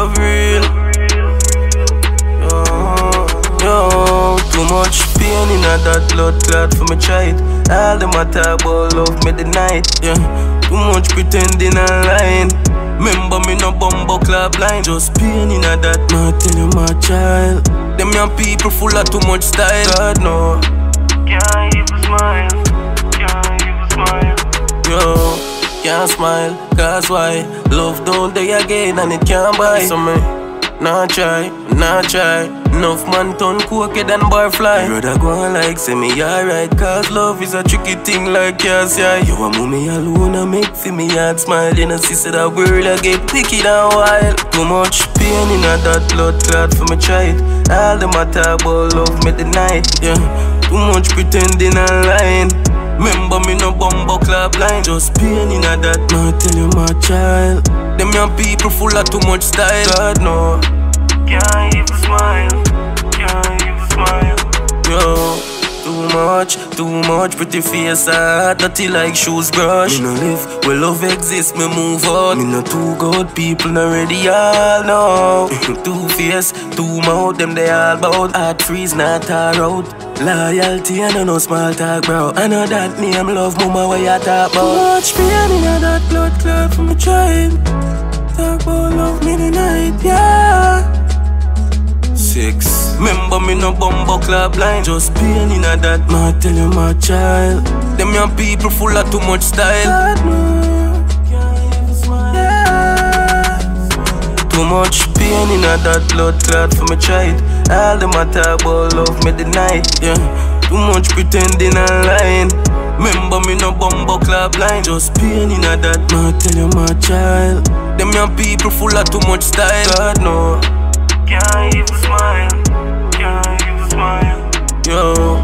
love real. Yo, too much pain in that blood clot for me try it. All them a talk about love me deny it. Yeah, too much pretending and lying. Remember me no bumbo club line. Just pain in that, no tell you my child. Them young people full of too much style. God no, can't even smile. Can't even smile. Yo, can't smile, cause why? Love don't die again and it can't buy. So me, nah try. Enough man turn coke than boy fly. Brother go on like say me alright, cause love is a tricky thing like yes, yeah. You a mommy alone and make for me heart smile. You know sister that world I get wicked and wild. Too much pain in that blood clot for me try it. All them a talk about love me deny it. Yeah, too much pretending and lying. Remember me no bumbo club line. Just pain in that, no tell you my child. Them young people full of too much style. God no, can't even smile. Can't even smile. Yo, too much pretty face hard, dirty like shoes brush. Me no live where love exists, me move on. Me no too good, people not ready all know. Two face, two mouth, them they all bout. Heart freeze, not tar out. Loyalty and no small talk, bro. I know that name love, mama, what you talk about. Too much pain in that blood clot from a child. Talk about love me tonight, yeah. 6. Remember me no bumbo club line. Just pain in that, ma tell you my child. Them young people full of too much style. God, no, can't even smile. Yeah. Too much pain in that blood clot for me try it. All them a talk about love me deny it. Yeah, too much pretending and lying. Remember me no bumbo club line. Just pain in that, ma tell you my child. Them young people full of too much style. God no, can't even smile. Can't even smile. Yo.